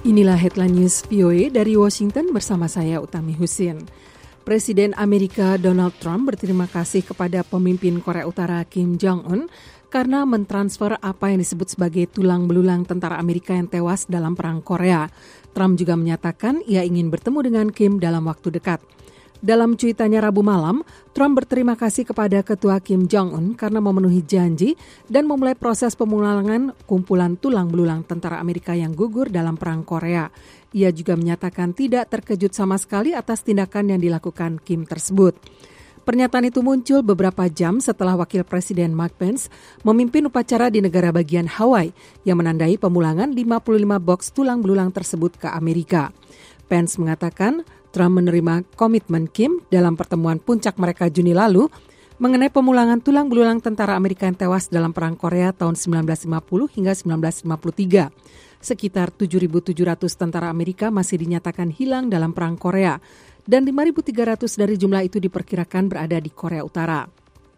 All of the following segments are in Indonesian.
Inilah headline news VOA dari Washington bersama saya Utami Husin. Presiden Amerika Donald Trump berterima kasih kepada pemimpin Korea Utara Kim Jong-un karena mentransfer apa yang disebut sebagai tulang belulang tentara Amerika yang tewas dalam Perang Korea. Trump juga menyatakan ia ingin bertemu dengan Kim dalam waktu dekat. Dalam cuitannya Rabu malam, Trump berterima kasih kepada Ketua Kim Jong-un karena memenuhi janji dan memulai proses pemulangan kumpulan tulang belulang tentara Amerika yang gugur dalam Perang Korea. Ia juga menyatakan tidak terkejut sama sekali atas tindakan yang dilakukan Kim tersebut. Pernyataan itu muncul beberapa jam setelah Wakil Presiden Mike Pence memimpin upacara di negara bagian Hawaii yang menandai pemulangan 55 box tulang belulang tersebut ke Amerika. Pence mengatakan Trump menerima komitmen Kim dalam pertemuan puncak mereka Juni lalu mengenai pemulangan tulang belulang tentara Amerika yang tewas dalam Perang Korea tahun 1950 hingga 1953. Sekitar 7.700 tentara Amerika masih dinyatakan hilang dalam Perang Korea dan 5.300 dari jumlah itu diperkirakan berada di Korea Utara.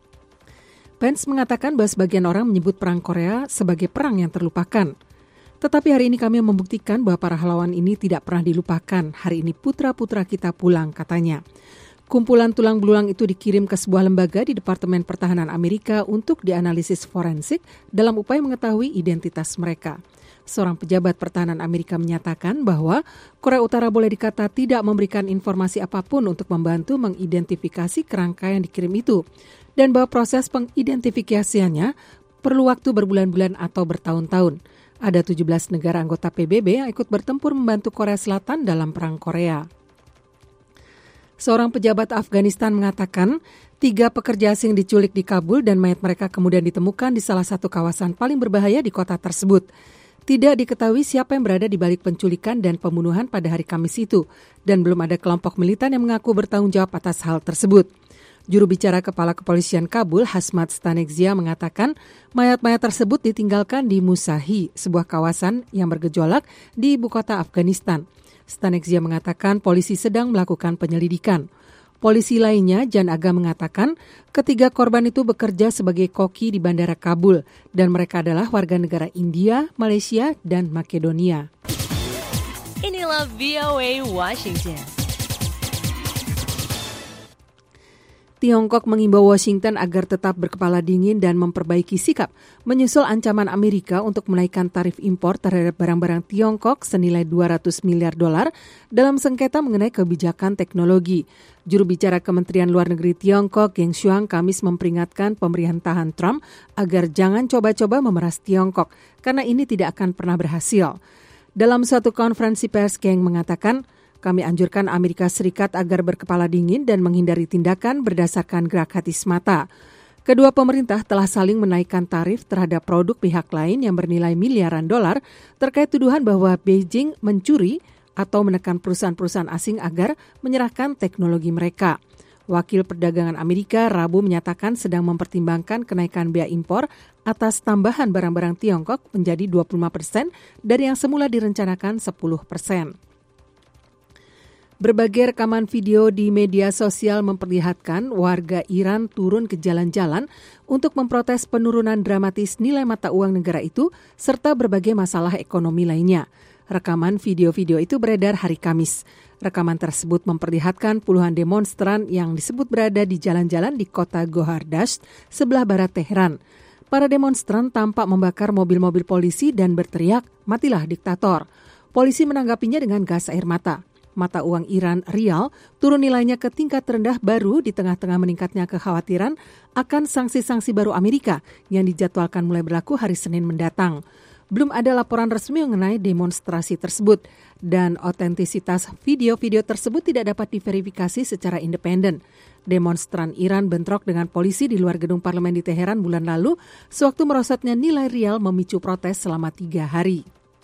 Pence mengatakan bahwa sebagian orang menyebut Perang Korea sebagai perang yang terlupakan. Tetapi hari ini kami membuktikan bahwa para pahlawan ini tidak pernah dilupakan. Hari ini putra-putra kita pulang, katanya. Kumpulan tulang belulang itu dikirim ke sebuah lembaga di Departemen Pertahanan Amerika untuk dianalisis forensik dalam upaya mengetahui identitas mereka. Seorang pejabat pertahanan Amerika menyatakan bahwa Korea Utara boleh dikata tidak memberikan informasi apapun untuk membantu mengidentifikasi kerangka yang dikirim itu, dan bahwa proses pengidentifikasiannya perlu waktu berbulan-bulan atau bertahun-tahun. Ada 17 negara anggota PBB yang ikut bertempur membantu Korea Selatan dalam Perang Korea. Seorang pejabat Afghanistan mengatakan 3 pekerja asing diculik di Kabul dan mayat mereka kemudian ditemukan di salah satu kawasan paling berbahaya di kota tersebut. Tidak diketahui siapa yang berada di balik penculikan dan pembunuhan pada hari Kamis itu, dan belum ada kelompok militan yang mengaku bertanggung jawab atas hal tersebut. Juru bicara Kepala Kepolisian Kabul, Hazmat Stanekzia, mengatakan mayat-mayat tersebut ditinggalkan di Musahi, sebuah kawasan yang bergejolak di ibu kota Afghanistan. Stanekzia mengatakan polisi sedang melakukan penyelidikan. Polisi lainnya, Jan Aga, mengatakan ketiga korban itu bekerja sebagai koki di Bandara Kabul dan mereka adalah warga negara India, Malaysia, dan Makedonia. Inilah VOA Washington. Tiongkok mengimbau Washington agar tetap berkepala dingin dan memperbaiki sikap menyusul ancaman Amerika untuk menaikkan tarif impor terhadap barang-barang Tiongkok senilai $200 miliar dalam sengketa mengenai kebijakan teknologi. Juru bicara Kementerian Luar Negeri Tiongkok, Geng Shuang, Kamis memperingatkan pemerintahan Trump agar jangan coba-coba memeras Tiongkok karena ini tidak akan pernah berhasil. Dalam suatu konferensi pers, Geng mengatakan, kami anjurkan Amerika Serikat agar berkepala dingin dan menghindari tindakan berdasarkan gerak hati semata. Kedua pemerintah telah saling menaikkan tarif terhadap produk pihak lain yang bernilai miliaran dolar terkait tuduhan bahwa Beijing mencuri atau menekan perusahaan-perusahaan asing agar menyerahkan teknologi mereka. Wakil Perdagangan Amerika Rabu menyatakan sedang mempertimbangkan kenaikan biaya impor atas tambahan barang-barang Tiongkok menjadi 25% dari yang semula direncanakan 10%. Berbagai rekaman video di media sosial memperlihatkan warga Iran turun ke jalan-jalan untuk memprotes penurunan dramatis nilai mata uang negara itu serta berbagai masalah ekonomi lainnya. Rekaman video-video itu beredar hari Kamis. Rekaman tersebut memperlihatkan puluhan demonstran yang disebut berada di jalan-jalan di kota Gohardasht, sebelah barat Teheran. Para demonstran tampak membakar mobil-mobil polisi dan berteriak, "Matilah diktator." Polisi menanggapinya dengan gas air mata. Mata uang Iran rial turun nilainya ke tingkat terendah baru di tengah-tengah meningkatnya kekhawatiran akan sanksi-sanksi baru Amerika yang dijadwalkan mulai berlaku hari Senin mendatang. Belum ada laporan resmi mengenai demonstrasi tersebut dan otentisitas video-video tersebut tidak dapat diverifikasi secara independen. Demonstran Iran bentrok dengan polisi di luar gedung parlemen di Teheran bulan lalu sewaktu merosotnya nilai rial memicu protes selama 3 hari.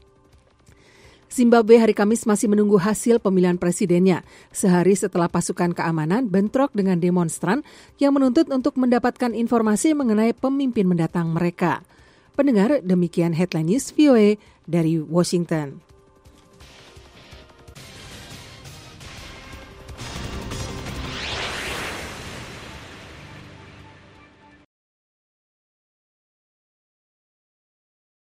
Zimbabwe hari Kamis masih menunggu hasil pemilihan presidennya, sehari setelah pasukan keamanan bentrok dengan demonstran yang menuntut untuk mendapatkan informasi mengenai pemimpin mendatang mereka. Pendengar, demikian Headline News VOA dari Washington.